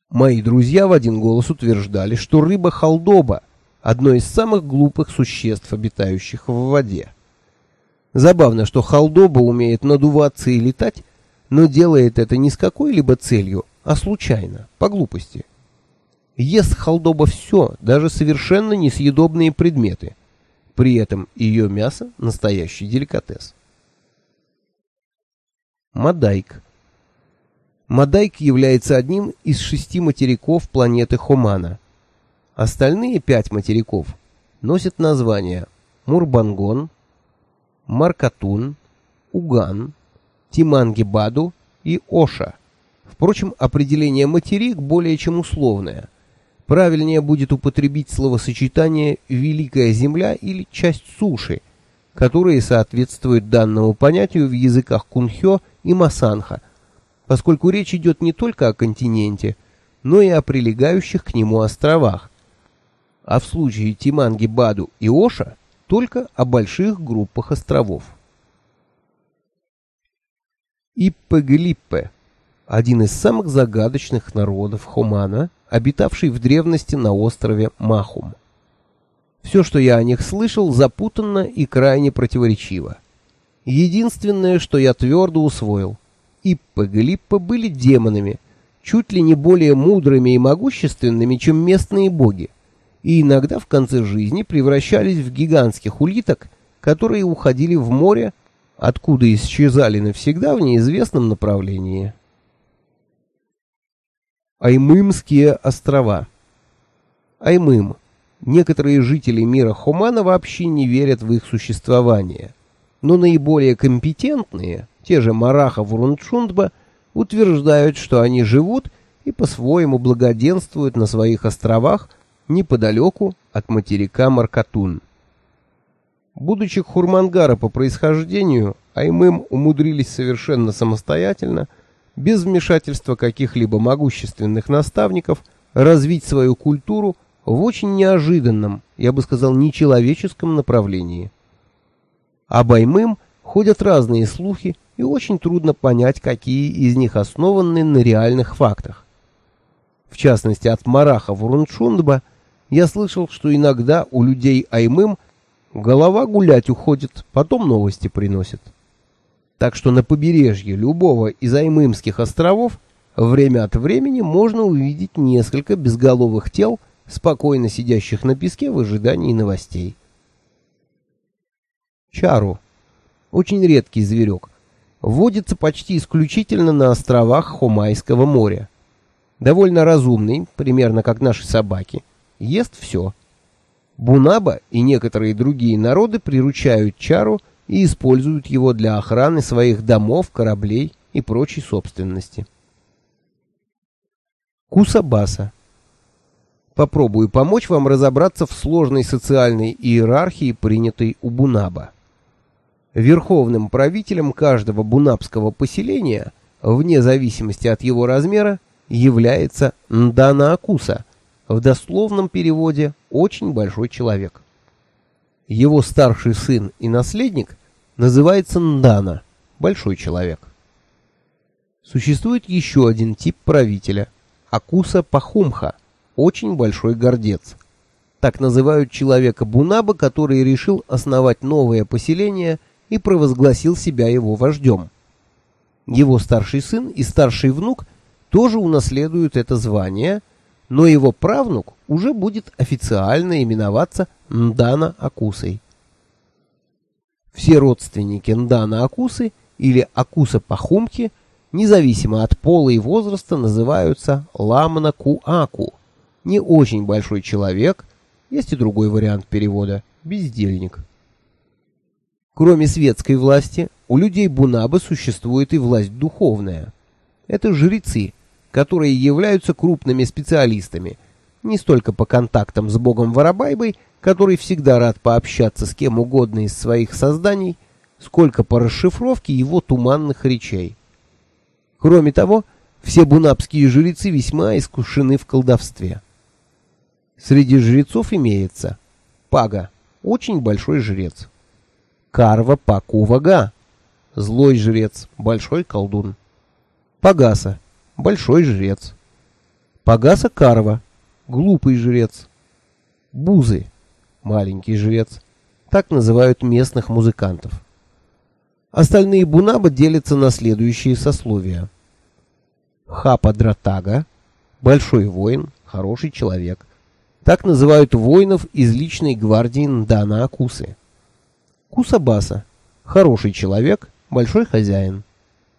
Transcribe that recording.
Мои друзья в один голос утверждали, что рыба халдоба – одно из самых глупых существ, обитающих в воде. Забавно, что халдоба умеет надуваться и летать, но делает это не с какой-либо целью, а случайно, по глупости. Ест халдоба все, даже совершенно несъедобные предметы. При этом ее мясо – настоящий деликатес. Мадайк. Мадайк является одним из 6 материков планеты Хомана. Остальные 5 материков носят названия Мурбангон, Маркатун, Уган, Тиманги-Баду и Оша. Впрочем, определение материк более чем условное. Правильнее будет употребить словосочетание «Великая Земля» или «часть суши», которые соответствуют данному понятию в языках кунхё и масанха, поскольку речь идет не только о континенте, но и о прилегающих к нему островах, а в случае Тиманги-Баду и Оша только о больших группах островов. Иппе-Глиппе – один из самых загадочных народов Хомана, обитавший в древности на острове Махум. Все, что я о них слышал, запутанно и крайне противоречиво. Единственное, что я твердо усвоил – Иппе-Глиппе были демонами, чуть ли не более мудрыми и могущественными, чем местные боги, и иногда в конце жизни превращались в гигантских улиток, которые уходили в море, откуда исчезали навсегда в неизвестном направлении. Аймымские острова. Аймым. Некоторые жители мира Хомана вообще не верят в их существование, но наиболее компетентные, те же Мараха Вурунчундба, утверждают, что они живут и по-своему благоденствуют на своих островах неподалеку от материка Маркатун. Будучи хурмангара по происхождению, Аймым умудрились совершенно самостоятельно, без вмешательства каких-либо могущественных наставников, развить свою культуру в очень неожиданном, я бы сказал, нечеловеческом направлении. Об Аймым ходят разные слухи, и очень трудно понять, какие из них основаны на реальных фактах. В частности, от Мараха Вурунчундба я слышал, что иногда у людей Аймым голова гулять уходит, потом новости приносит. Так что на побережье любого из Аймымских островов время от времени можно увидеть несколько безголовых тел, спокойно сидящих на песке в ожидании новостей. Чару. Очень редкий зверек. Водится почти исключительно на островах Хомайского моря. Довольно разумный, примерно как наши собаки, ест все. Бунаба и некоторые другие народы приручают чару и используют его для охраны своих домов, кораблей и прочей собственности. Кусабаса. Попробую помочь вам разобраться в сложной социальной иерархии, принятой у Бунаба. Верховным правителем каждого бунабского поселения, вне зависимости от его размера, является Ндана-Акуса, в дословном переводе «очень большой человек». Его старший сын и наследник называется Ндана, большой человек. Существует еще один тип правителя – Акуса-Пахумха, очень большой гордец. Так называют человека Бунаба, который решил основать новое поселение и провозгласил себя его вождем. Его старший сын и старший внук тоже унаследуют это звание, но его правнук уже будет официально именоваться Ндана-Акусой. Все родственники Ндана-Акусы или Акуса-Пахумхи, независимо от пола и возраста, называются Ламна-Ку-Аку, не очень большой человек, есть и другой вариант перевода – бездельник. Кроме светской власти, у людей Бунабы существует и власть духовная. Это жрецы, которые являются крупными специалистами, не столько по контактам с богом Варабайбой, который всегда рад пообщаться с кем угодно из своих созданий, сколько по расшифровке его туманных речей. Кроме того, все бунабские жрецы весьма искушены в колдовстве. Среди жрецов имеется Пага, очень большой жрец. Карва-Паку-Вага, злой жрец, большой колдун. Пагаса, большой жрец. Пагаса Карва — глупый жрец. Бузы — маленький жрец. Так называют местных музыкантов. Остальные бунаба делятся на следующие сословия. Хапа-дратага — большой воин, хороший человек. Так называют воинов из личной гвардии Ндана Акусы. Кусабаса — хороший человек, большой хозяин.